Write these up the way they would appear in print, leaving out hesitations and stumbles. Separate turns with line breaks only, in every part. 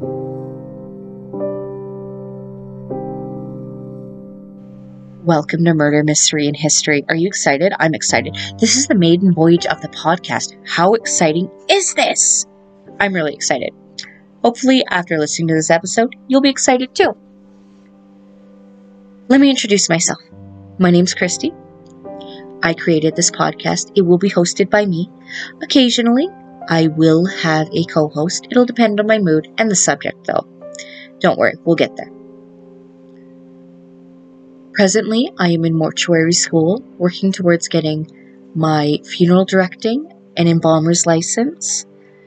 Welcome to Murder, Mystery, and History. Are you excited? I'm excited. This is the maiden voyage of the podcast. How exciting is this? I'm really excited. Hopefully, after listening to this episode, you'll be excited too. Let me introduce myself. My name's Christy. I created this podcast. It will be hosted by me. Occasionally, I will have a co-host. It'll depend on my mood and the subject, though. Don't worry, we'll get there. Presently, I am in mortuary school, working towards getting my funeral directing and embalmer's license.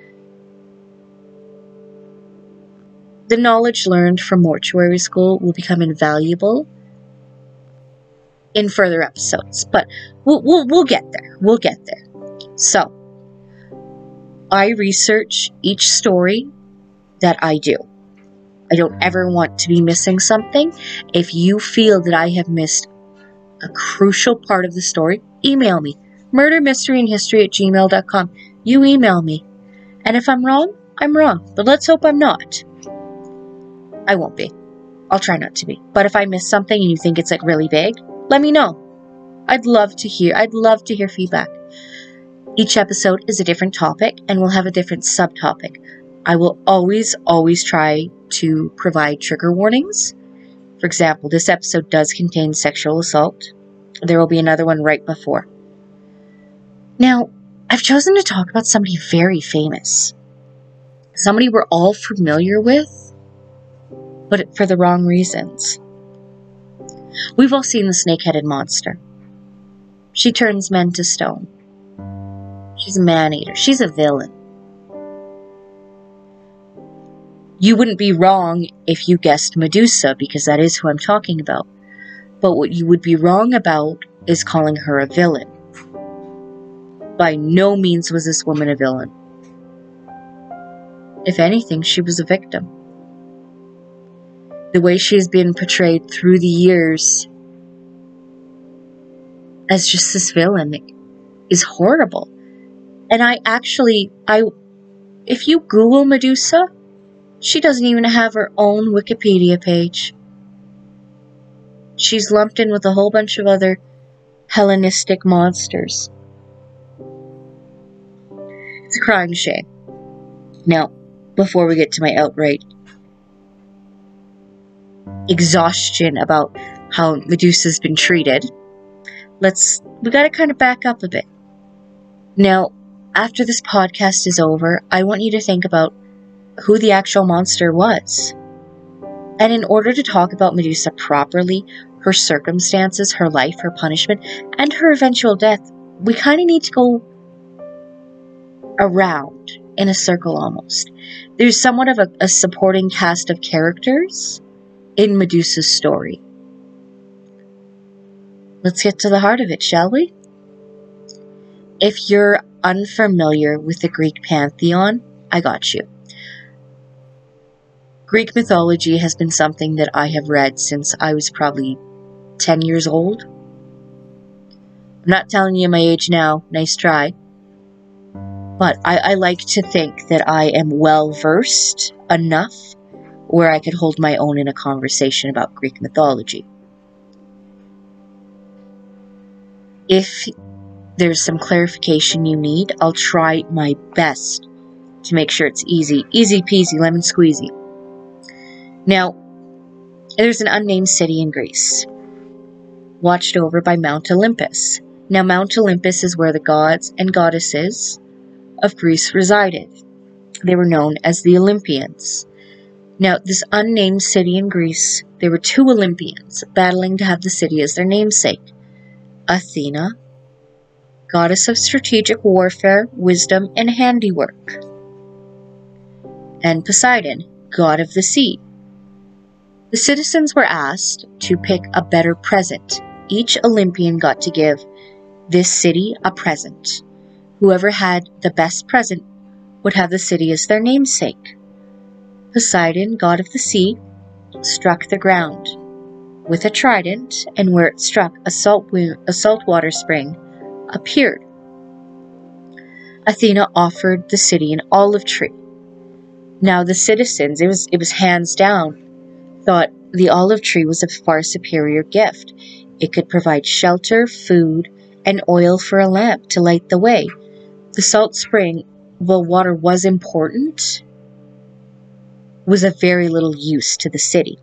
The knowledge learned from mortuary school will become invaluable in further episodes, but we'll get there. We'll get there. So, I research each story that I do. I don't ever want to be missing something. If you feel that I have missed a crucial part of the story, email me. murdermysteryandhistory@gmail.com. You email me. And if I'm wrong, I'm wrong. But let's hope I'm not. I won't be. I'll try not to be. But if I miss something and you think it's really big, let me know. I'd love to hear feedback. Each episode is a different topic and we'll have a different subtopic. I will always try to provide trigger warnings. For example, this episode does contain sexual assault. There will be another one right before. Now, I've chosen to talk about somebody very famous. Somebody we're all familiar with, but for the wrong reasons. We've all seen the snake-headed monster. She turns men to stone. She's a man-eater. She's a villain. You wouldn't be wrong if you guessed Medusa, because that is who I'm talking about. But what you would be wrong about is calling her a villain. By no means was this woman a villain. If anything, she was a victim. The way she has been portrayed through the years as just this villain is horrible. And if you Google Medusa, she doesn't even have her own Wikipedia page. She's lumped in with a whole bunch of other Hellenistic monsters. It's a crying shame. Now, before we get to my outright exhaustion about how Medusa's been treated, we gotta kind of back up a bit. Now, after this podcast is over, I want you to think about who the actual monster was. And in order to talk about Medusa properly, her circumstances, her life, her punishment, and her eventual death, we kind of need to go around in a circle almost. There's somewhat of a supporting cast of characters in Medusa's story. Let's get to the heart of it, shall we? If you're unfamiliar with the Greek pantheon, I got you. Greek mythology has been something that I have read since I was probably 10 years old. I'm not telling you my age now, nice try. But I like to think that I am well versed enough where I could hold my own in a conversation about Greek mythology. If there's some clarification you need, I'll try my best to make sure it's easy peasy, lemon squeezy. Now, there's an unnamed city in Greece, watched over by Mount Olympus. Now, Mount Olympus is where the gods and goddesses of Greece resided. They were known as the Olympians. Now, this unnamed city in Greece, there were two Olympians battling to have the city as their namesake. Athena, goddess of strategic warfare, wisdom, and handiwork. And Poseidon, god of the sea. The citizens were asked to pick a better present. Each Olympian got to give this city a present. Whoever had the best present would have the city as their namesake. Poseidon, god of the sea, struck the ground with a trident, and where it struck, a saltwater spring appeared. Athena offered the city an olive tree. Now the citizens, it was hands down, thought the olive tree was a far superior gift. It could provide shelter, food, and oil for a lamp to light the way. The salt spring, while water was important, was of very little use to the city.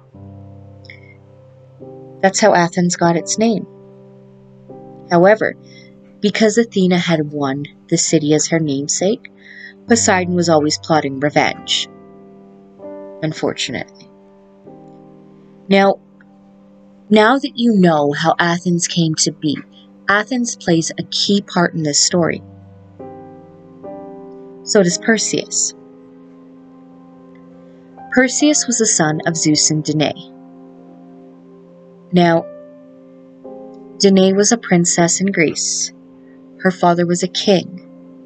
That's how Athens got its name. However, because Athena had won the city as her namesake, Poseidon was always plotting revenge. Unfortunately. Now that you know how Athens came to be, Athens plays a key part in this story. So does Perseus. Perseus was the son of Zeus and Danae. Now, Danae was a princess in Greece. Her father was a king.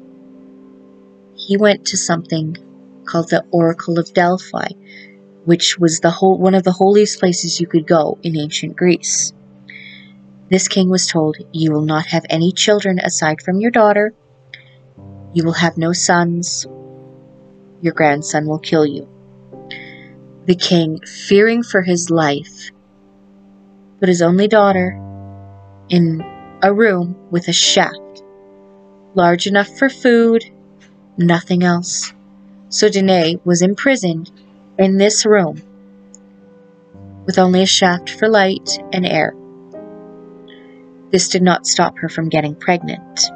He went to something called the Oracle of Delphi, which was one of the holiest places you could go in ancient Greece. This king was told, "You will not have any children aside from your daughter. You will have no sons. Your grandson will kill you." The king, fearing for his life, put his only daughter in a room with a shaft, large enough for food, nothing else. So Danae was imprisoned in this room with only a shaft for light and air. This did not stop her from getting pregnant.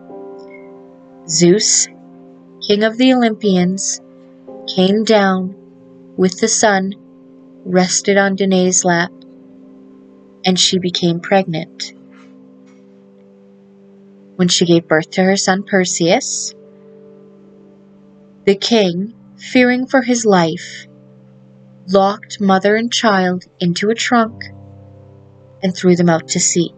Zeus, king of the Olympians, came down with the sun, rested on Danae's lap, and she became pregnant. When she gave birth to her son Perseus, the king, fearing for his life, locked mother and child into a trunk and threw them out to sea.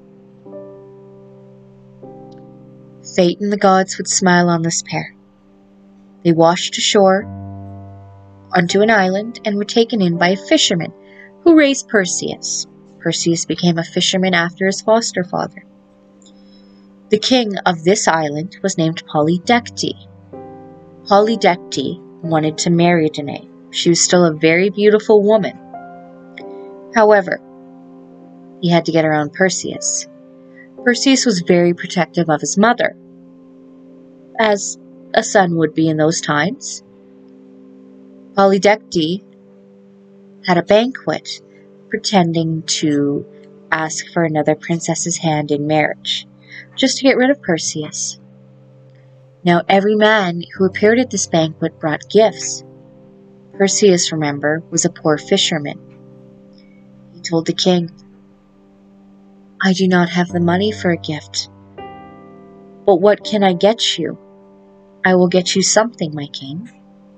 Fate and the gods would smile on this pair. They washed ashore onto an island and were taken in by a fisherman who raised Perseus. Perseus became a fisherman after his foster father. The king of this island was named Polydectes. Polydectes wanted to marry Danae. She was still a very beautiful woman. However, he had to get around Perseus. Perseus was very protective of his mother, as a son would be in those times. Polydectes had a banquet, pretending to ask for another princess's hand in marriage, just to get rid of Perseus. Now every man who appeared at this banquet brought gifts. Perseus, remember, was a poor fisherman. He told the king, "I do not have the money for a gift. But what can I get you? I will get you something, my king."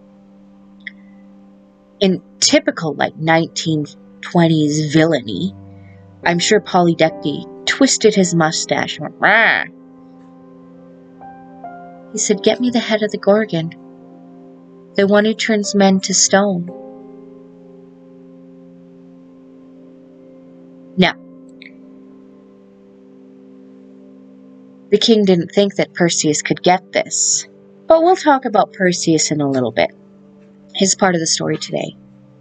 In typical 1920s villainy, I'm sure Polydectes twisted his mustache and went, "Rah!" He said, "Get me the head of the Gorgon, the one who turns men to stone." Now, the king didn't think that Perseus could get this, but we'll talk about Perseus in a little bit. His part of the story today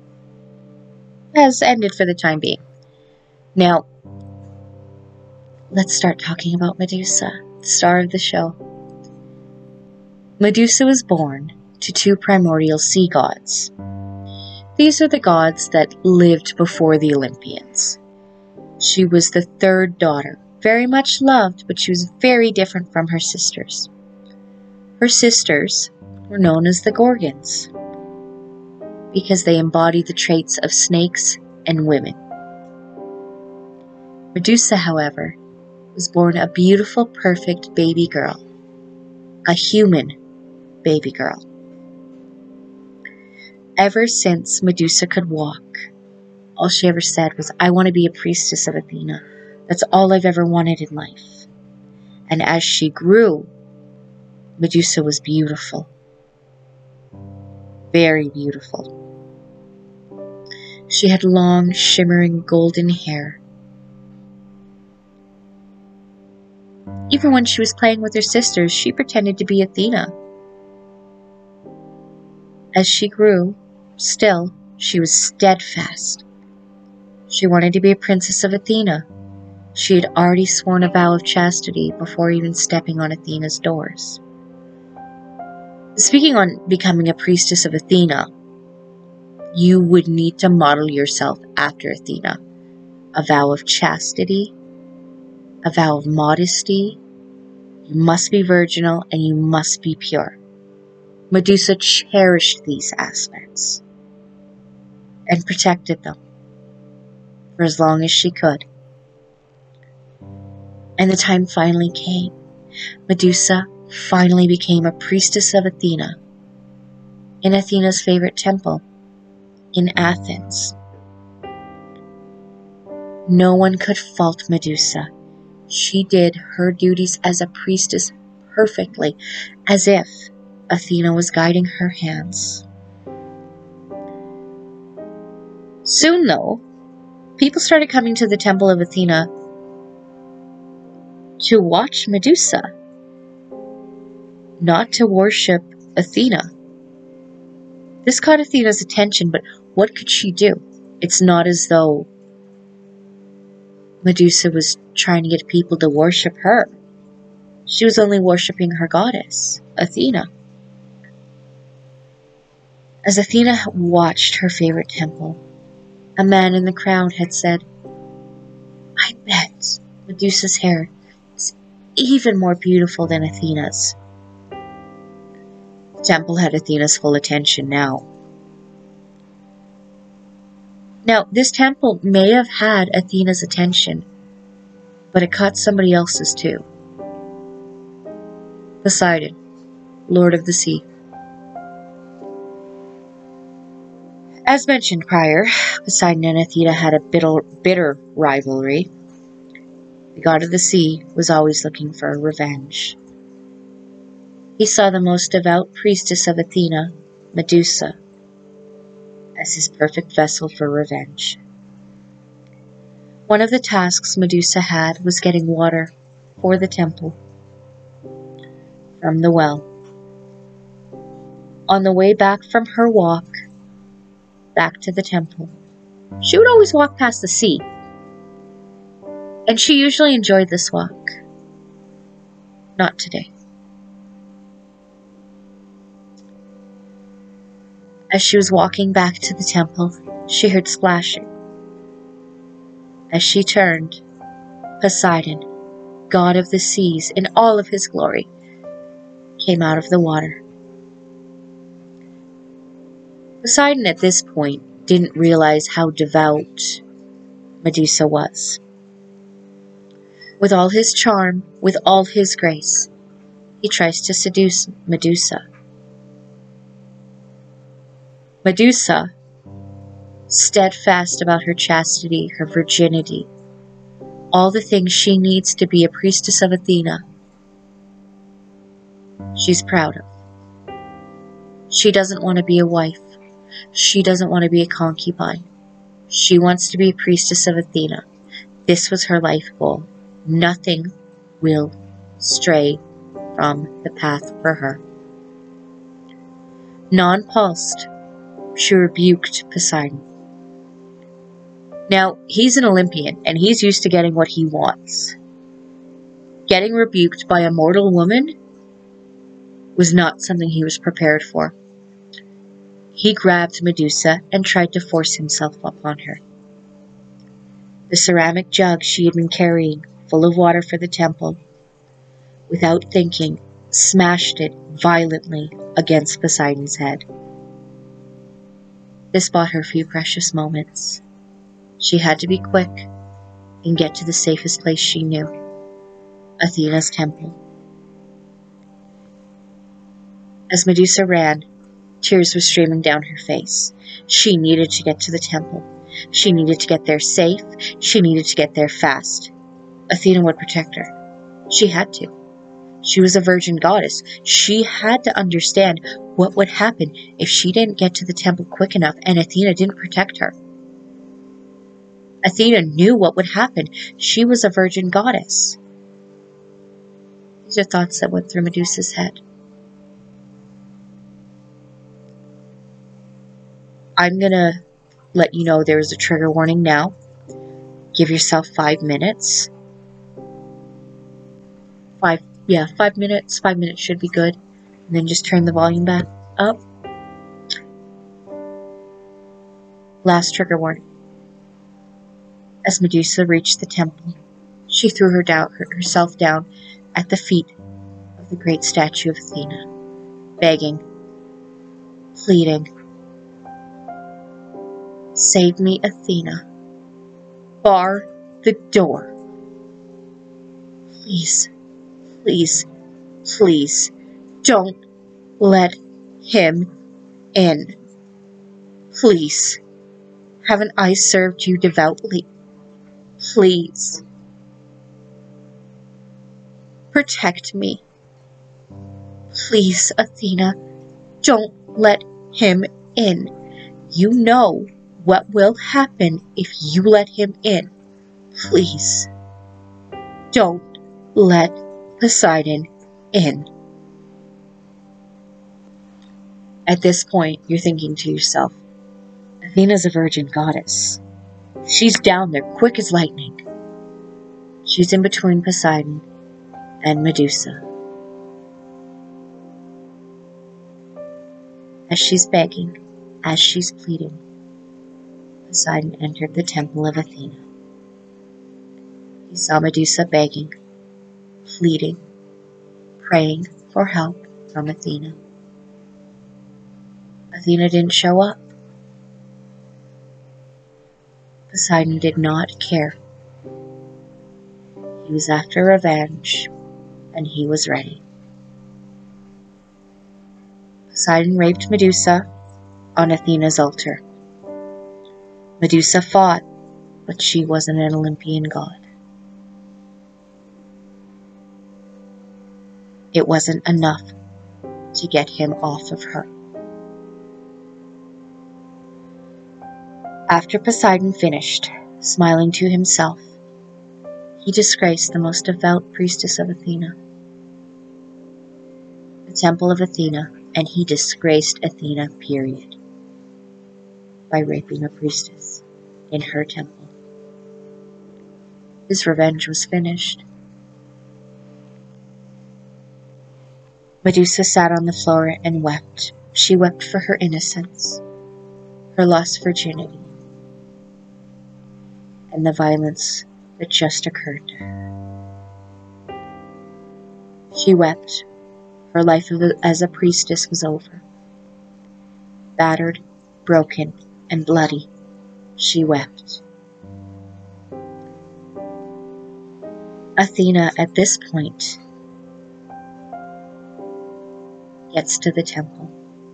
has ended for the time being. Now, let's start talking about Medusa, the star of the show. Medusa was born to two primordial sea gods. These are the gods that lived before the Olympians. She was the third daughter, very much loved, but she was very different from her sisters. Her sisters were known as the Gorgons, because they embodied the traits of snakes and women. Medusa, however, was born a beautiful, perfect baby girl, a human baby girl. Ever since Medusa could walk, all she ever said was, "I want to be a priestess of Athena. That's all I've ever wanted in life." And as she grew, Medusa was beautiful. Very beautiful. She had long, shimmering golden hair. Even when she was playing with her sisters, she pretended to be Athena. As she grew, still, she was steadfast. She wanted to be a princess of Athena. She had already sworn a vow of chastity before even stepping on Athena's doors. Speaking on becoming a priestess of Athena, you would need to model yourself after Athena. A vow of chastity, a vow of modesty. You must be virginal and you must be pure. Medusa cherished these aspects and protected them for as long as she could. And the time finally came. Medusa finally became a priestess of Athena in Athena's favorite temple in Athens. No one could fault Medusa. She did her duties as a priestess perfectly, as if Athena was guiding her hands. Soon, though, people started coming to the temple of Athena to watch Medusa, not to worship Athena. This caught Athena's attention, but what could she do? It's not as though Medusa was trying to get people to worship her. She was only worshipping her goddess, Athena. As Athena watched her favorite temple, a man in the crowd had said, "I bet Medusa's hair is even more beautiful than Athena's." The temple had Athena's full attention now. Now, this temple may have had Athena's attention, but it caught somebody else's too. Poseidon, Lord of the Sea. As mentioned prior, Poseidon and Athena had a bitter rivalry. The god of the sea was always looking for revenge. He saw the most devout priestess of Athena, Medusa, as his perfect vessel for revenge. One of the tasks Medusa had was getting water for the temple from the well. On the way back from her walk back to the temple, she would always walk past the sea, and she usually enjoyed this walk. Not today. As she was walking back to the temple, she heard splashing. As she turned, Poseidon, god of the seas in all of his glory, came out of the water. Poseidon at this point didn't realize how devout Medusa was. With all his charm, with all his grace, he tries to seduce Medusa. Medusa, steadfast about her chastity, her virginity, all the things she needs to be a priestess of Athena, she's proud of. She doesn't want to be a wife. She doesn't want to be a concubine. She wants to be a priestess of Athena. This was her life goal. Nothing will stray from the path for her. Nonplussed, she rebuked Poseidon. Now, he's an Olympian, and he's used to getting what he wants. Getting rebuked by a mortal woman was not something he was prepared for. He grabbed Medusa and tried to force himself upon her. The ceramic jug she had been carrying, full of water for the temple, without thinking, smashed it violently against Poseidon's head. This bought her a few precious moments. She had to be quick and get to the safest place she knew, Athena's temple. As Medusa ran, tears were streaming down her face. She needed to get to the temple. She needed to get there safe. She needed to get there fast. Athena would protect her. She had to. She was a virgin goddess. She had to understand what would happen if she didn't get to the temple quick enough and Athena didn't protect her. Athena knew what would happen. She was a virgin goddess. These are thoughts that went through Medusa's head. I'm going to let you know there's a trigger warning now. Give yourself 5 minutes. 5 minutes. 5 minutes should be good. And then just turn the volume back up. Last trigger warning. As Medusa reached the temple, she threw herself down at the feet of the great statue of Athena, begging, pleading, "Save me, Athena. Bar the door. Please, please, please, don't let him in. Please, haven't I served you devoutly? Please, protect me. Please, Athena, don't let him in. You know what will happen if you let him in. Please, don't let Poseidon in." At this point, you're thinking to yourself, Athena's a virgin goddess. She's down there quick as lightning. She's in between Poseidon and Medusa. As she's begging, as she's pleading, Poseidon entered the temple of Athena. He saw Medusa begging, pleading, praying for help from Athena. Athena didn't show up. Poseidon did not care. He was after revenge, and he was ready. Poseidon raped Medusa on Athena's altar. Medusa fought, but she wasn't an Olympian god. It wasn't enough to get him off of her. After Poseidon finished, smiling to himself, he disgraced the most devout priestess of Athena, the temple of Athena, and he disgraced Athena, period, by raping a priestess in her temple. His revenge was finished. Medusa sat on the floor and wept. She wept for her innocence, her lost virginity, and the violence that just occurred to her. She wept. Her life as a priestess was over. Battered, broken, and bloody, she wept. Athena, at this point, gets to the temple.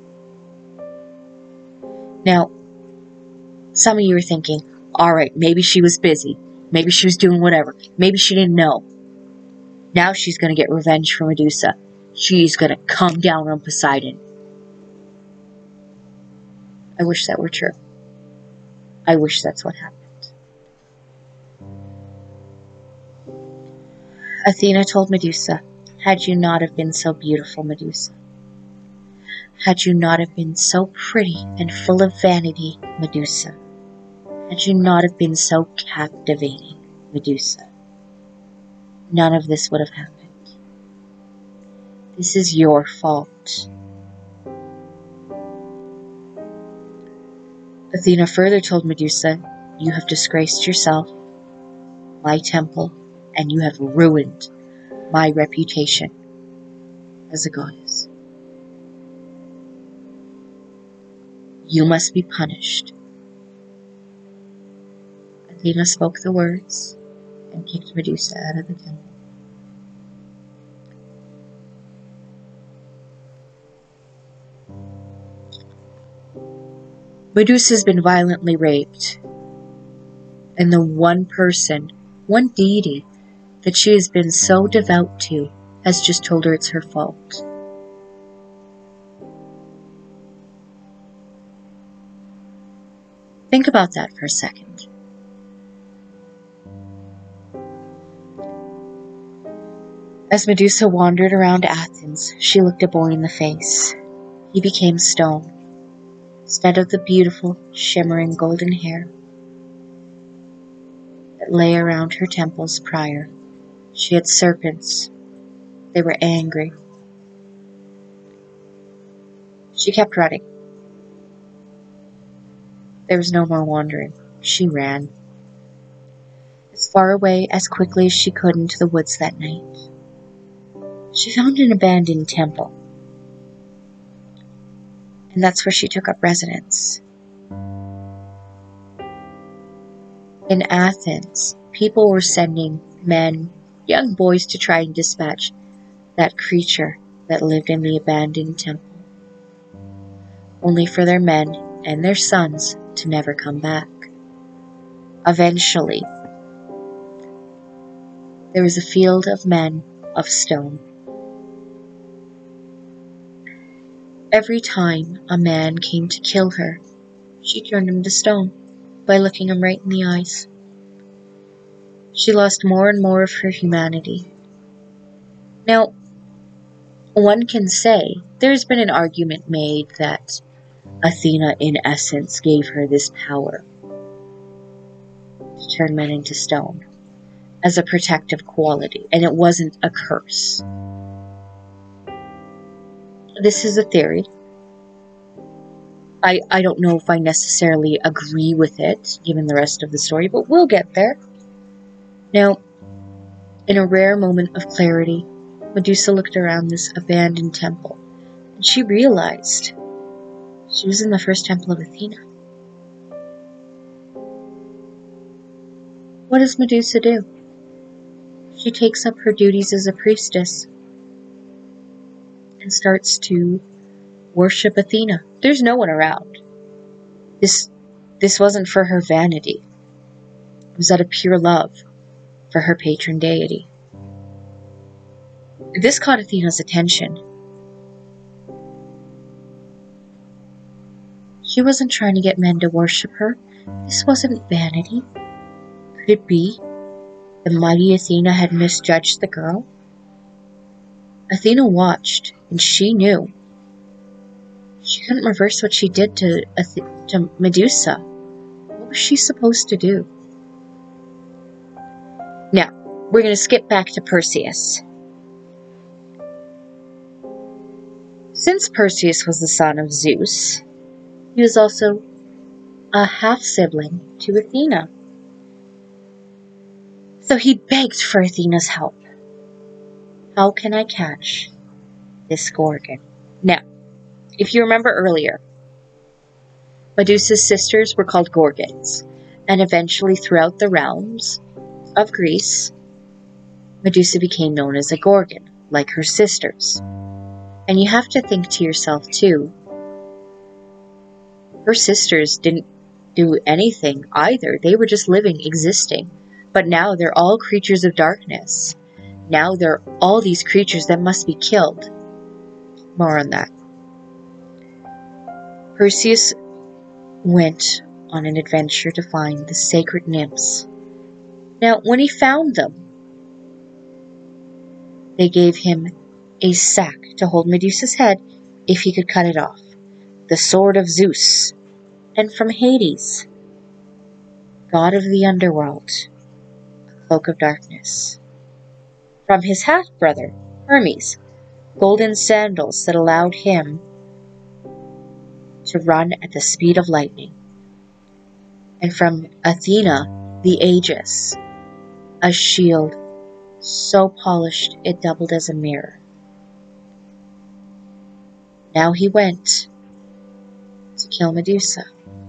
Now, some of you are thinking, alright, maybe she was busy. Maybe she was doing whatever. Maybe she didn't know. Now she's going to get revenge for Medusa. She's going to come down on Poseidon. I wish that were true. I wish that's what happened. Athena told Medusa, had you not have been so beautiful, Medusa, had you not have been so pretty and full of vanity, Medusa, had you not have been so captivating, Medusa, none of this would have happened. This is your fault. Athena further told Medusa, you have disgraced yourself, my temple, and you have ruined my reputation as a goddess. You must be punished. Athena spoke the words and kicked Medusa out of the temple. Medusa's been violently raped, and the one person, one deity, that she has been so devout to has just told her it's her fault. Think about that for a second. As Medusa wandered around Athens, she looked a boy in the face. He became stone. instead of the beautiful, shimmering golden hair that lay around her temples prior, she had serpents. They were angry. She kept running. There was no more wandering. She ran. As far away as quickly as she could into the woods that night. She found an abandoned temple. And that's where she took up residence. In Athens, people were sending men, young boys, to try and dispatch that creature that lived in the abandoned temple, only for their men and their sons to never come back. Eventually, there was a field of men of stone. Every time a man came to kill her, she turned him to stone by looking him right in the eyes. She lost more and more of her humanity. Now, one can say there's been an argument made that Athena, in essence, gave her this power to turn men into stone as a protective quality, and it wasn't a curse. This is a theory. I don't know if I necessarily agree with it, given the rest of the story, but we'll get there. Now, in a rare moment of clarity, Medusa looked around this abandoned temple, and she realized she was in the first temple of Athena. What does Medusa do? She takes up her duties as a priestess and starts to worship Athena. There's no one around. This wasn't for her vanity. It was out of pure love for her patron deity. This caught Athena's attention. She wasn't trying to get men to worship her. This wasn't vanity. Could it be the mighty Athena had misjudged the girl? Athena watched, and she knew. She couldn't reverse what she did to Medusa. What was she supposed to do? Now, we're going to skip back to Perseus. Since Perseus was the son of Zeus, he was also a half-sibling to Athena. So he begged for Athena's help. How can I catch this Gorgon? Now, if you remember earlier, Medusa's sisters were called Gorgons, and eventually throughout the realms of Greece, Medusa became known as a Gorgon, like her sisters. And you have to think to yourself too, her sisters didn't do anything either. They were just living, existing. But now they're all creatures of darkness. Now they're all these creatures that must be killed. More on that. Perseus went on an adventure to find the sacred nymphs. Now, when he found them, they gave him a sack to hold Medusa's head if he could cut it off. The sword of Zeus, and from Hades, god of the underworld, a cloak of darkness. From his half-brother, Hermes, golden sandals that allowed him to run at the speed of lightning. And from Athena, the Aegis, a shield so polished it doubled as a mirror. Now he went to kill Medusa.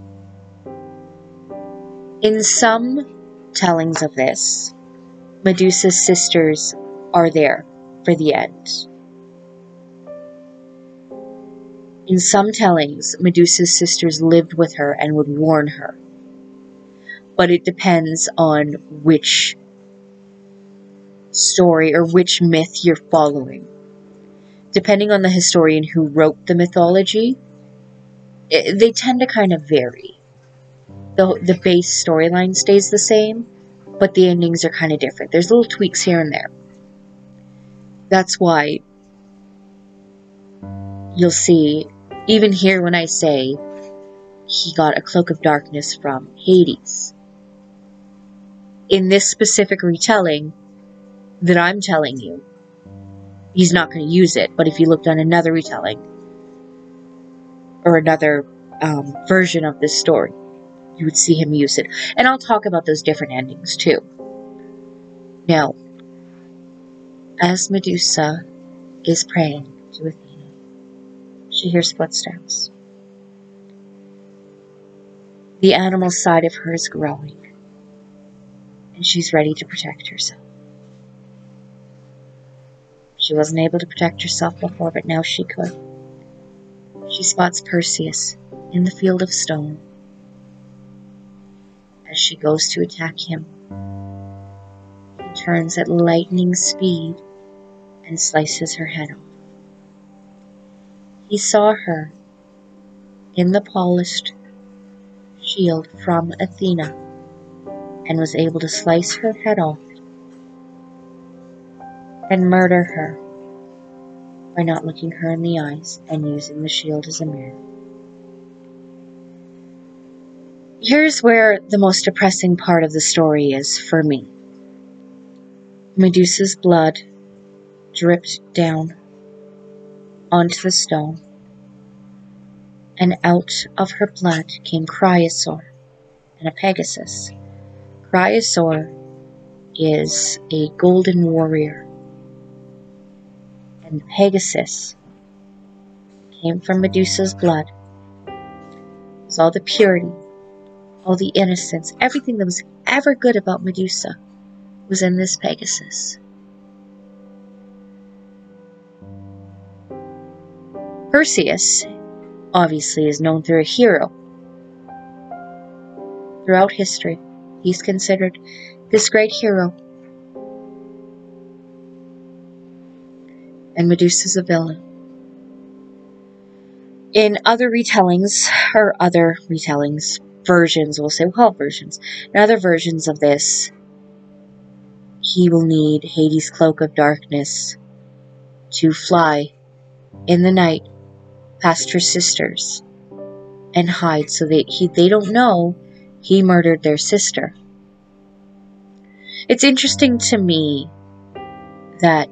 In some tellings of this, Medusa's sisters are there for the end. In some tellings, Medusa's sisters lived with her and would warn her. But it depends on which story or which myth you're following. Depending on the historian who wrote the mythology, they tend to kind of vary. The base storyline stays the same, but the endings are kind of different. There's little tweaks here and there. That's why you'll see, even here when I say he got a cloak of darkness from Hades. In this specific retelling that I'm telling you, he's not going to use it, but if you looked on another retelling, or another version of this story, you would see him use it. And I'll talk about those different endings too. Now, as Medusa is praying to Athena, she hears footsteps. The animal side of her is growing, and she's ready to protect herself. She wasn't able to protect herself before, but now she could. She spots Perseus in the field of stone. As she goes to attack him, he turns at lightning speed and slices her head off. He saw her in the polished shield from Athena and was able to slice her head off and murder her by not looking her in the eyes and using the shield as a mirror. Here's where the most depressing part of the story is for me. Medusa's blood dripped down onto the stone, and out of her blood came Chrysaor and a Pegasus. Chrysaor is a golden warrior, and Pegasus came from Medusa's blood. It was all the purity, all the innocence, everything that was ever good about Medusa was in this Pegasus. Perseus, obviously, is known through a hero. Throughout history, he's considered this great hero. And Medusa's a villain. In other retellings, versions, we'll say, versions. In other versions of this, he will need Hades' cloak of darkness to fly in the night past her sisters and hide so that they don't know he murdered their sister. It's interesting to me that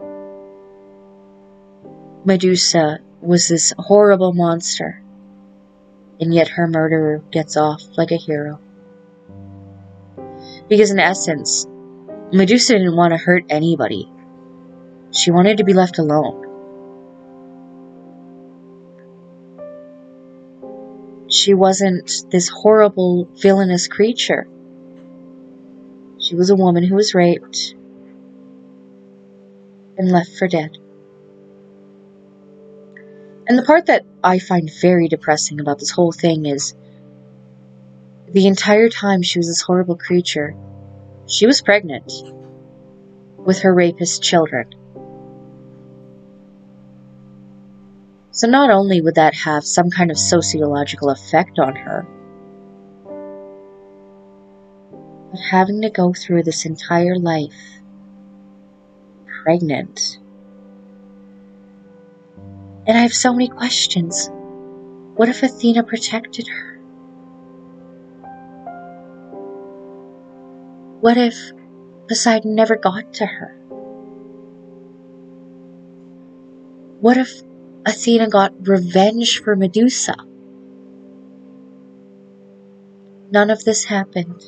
Medusa was this horrible monster, and yet her murderer gets off like a hero. Because in essence, Medusa didn't want to hurt anybody. She wanted to be left alone. She wasn't this horrible, villainous creature. She was a woman who was raped and left for dead. And the part that I find very depressing about this whole thing is the entire time she was this horrible creature, she was pregnant with her rapist children. So not only would that have some kind of sociological effect on her, but having to go through this entire life pregnant. And I have so many questions. What if Athena protected her? What if Poseidon never got to her? What if Athena got revenge for Medusa? None of this happened.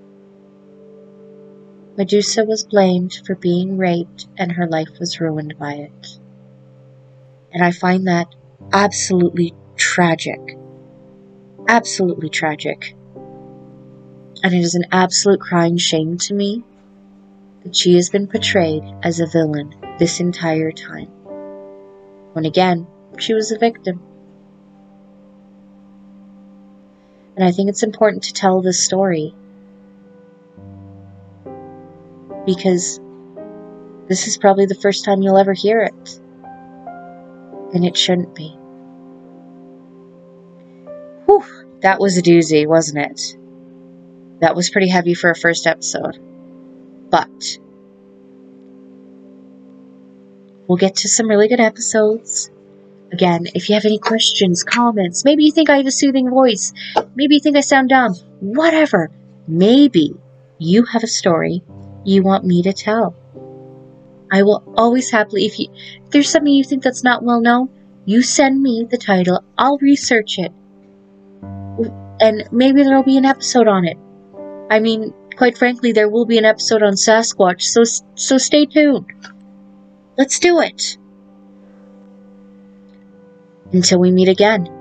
Medusa was blamed for being raped, and her life was ruined by it. And I find that absolutely tragic. Absolutely tragic. And it is an absolute crying shame to me that she has been portrayed as a villain this entire time. When again, she was a victim. And I think it's important to tell this story because this is probably the first time you'll ever hear it. And it shouldn't be. Whew, that was a doozy, wasn't it? That was pretty heavy for a first episode. But we'll get to some really good episodes. Again, if you have any questions, comments, maybe you think I have a soothing voice, maybe you think I sound dumb, whatever, maybe you have a story you want me to tell. I will always happily, if there's something you think that's not well known, you send me the title, I'll research it, and maybe there'll be an episode on it. I mean, quite frankly, there will be an episode on Sasquatch, so stay tuned. Let's do it. Until we meet again.